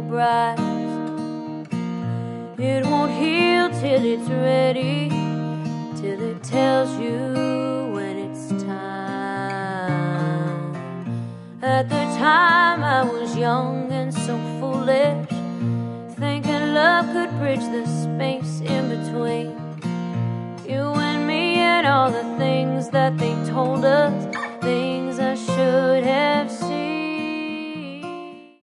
surprise. It won't heal till it's ready, till it tells you when it's time. At the time I was young and so foolish, thinking love could bridge the space in between you and me, and all the things that they told us